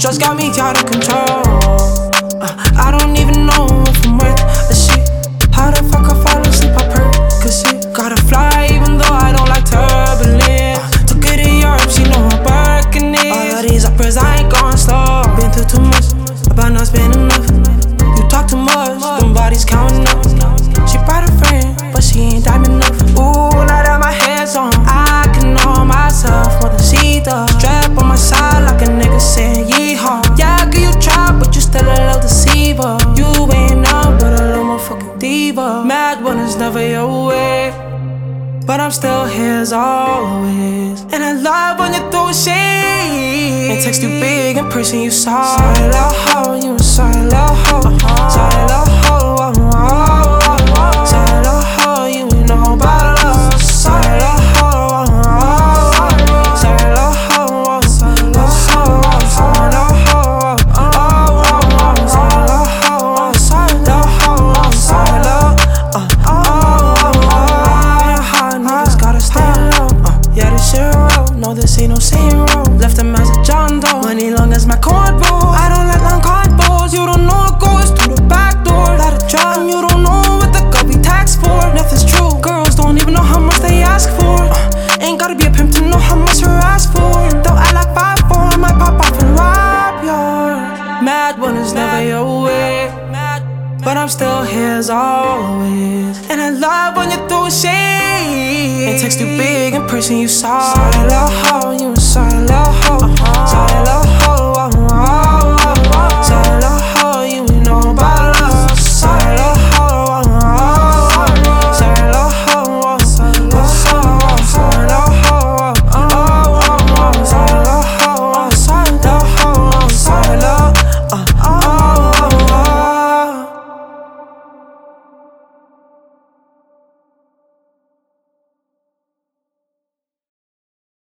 stress got me out of control. I don't even know if I'm worth a shit. How the fuck I fall asleep? I Percocet. Gotta fly even though I don't like turbulence. Took her to Europe, she know I'm working it. All of these uppers, I ain't going slow. Been through too much, about not spending enough. You talk too much, them bodies counting up. She brought a friend, but she ain't diamond enough. Ooh, now that my hands on, I can know myself more than she does. Strap on my side like a nigga saying yeehaw. Yeah, girl, you try, but you still a little deceiver. You ain't nothing but a little motherfucking diva. Mad when it's never your way, but I'm still here as always. And I love when you throw shade and text you big in person, you sorry. Sorry, little hoe, you a sorry, little hoe. Sorry, little hoe, sorry, little hoe, you ain't know about love. Sorry, little hoe, sorry, little hoe, sorry, little hoe, sorry, little hoe, sorry, little hoe, sorry, little hard niggas gotta stay low. Yeah, this shit roll, no, this ain't no saying roll. Left him as a John Doe, money long as my cord roll. I don't like long cardboards, you don't know it goes through the back door. Lot of drum, you don't know what the girl be taxed for. Nothing's true, girls don't even know how much they ask for. Ain't gotta be a pimp to know how much you ask for. Don't act like 5'4", might pop off and rob your. Mad when it's never your way, but I'm still here as always. And I love when you throw shade and text you big in person, you sorry, little hoe, you a sorry, little hoe.